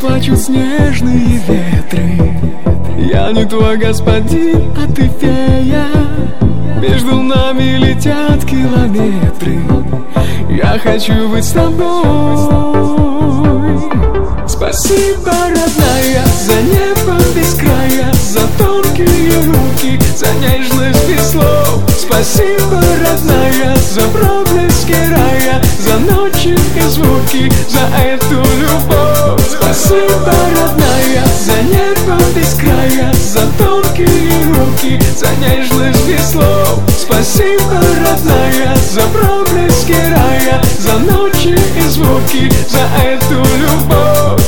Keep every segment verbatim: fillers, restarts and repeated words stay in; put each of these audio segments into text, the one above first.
плачут снежные ветры. Я не твой господин, а ты фея. Между нами летят километры. Я хочу быть с тобой. Спасибо, родная, за небо без края, за тонкие руки, за нежность без слов. Спасибо, родная, за проблески рая, за ночи и звуки, за эту любовь. Спасибо, родная, за небо без края, за тонкие руки, за нежность без слов. Спасибо, родная, за проблески рая, за ночи и звуки, за эту любовь.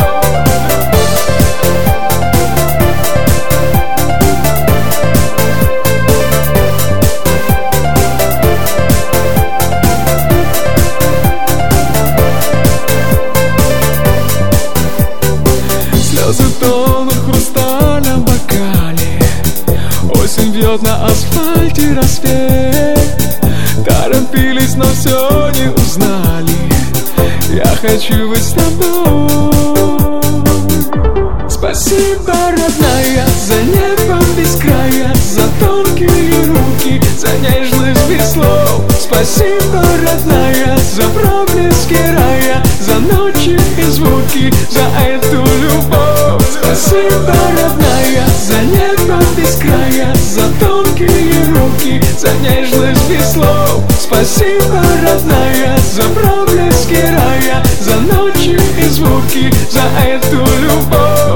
Слезы тонут в хрустальном бокале. Осень бьет на асфальте рассвет. Торопились, но все не узнали. Я хочу быть с тобой. Спасибо, родная, за небо без края, за тонкие руки, за нежность без слов. Спасибо, родная, за проблески рая, за ночи и звуки, за эту любовь. Спасибо, родная, за небо без края, за тонкие руки, за нежность без слов. Спасибо, родная, за проблески рая, за ночи и звуки, за эту любовь.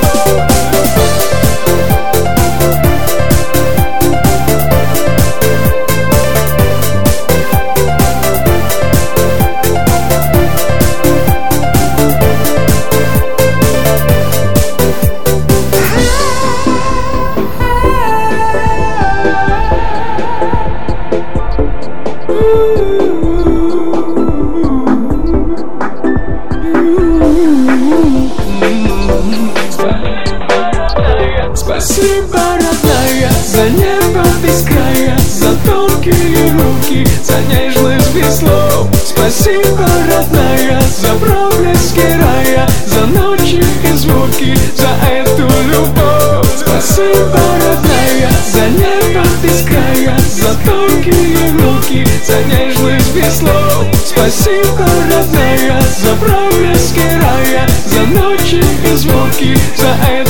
Спасибо, родная, за небо без края, за тонкие руки, за нежность без слов. Спасибо, родная, за проблески рая, за ночи и звуки, за эту любовь. Спасибо, родная, за небо без края, за тонкие руки, за нежность без слов. Спасибо, родная, за проблески рая, за ночи и звуки, за эту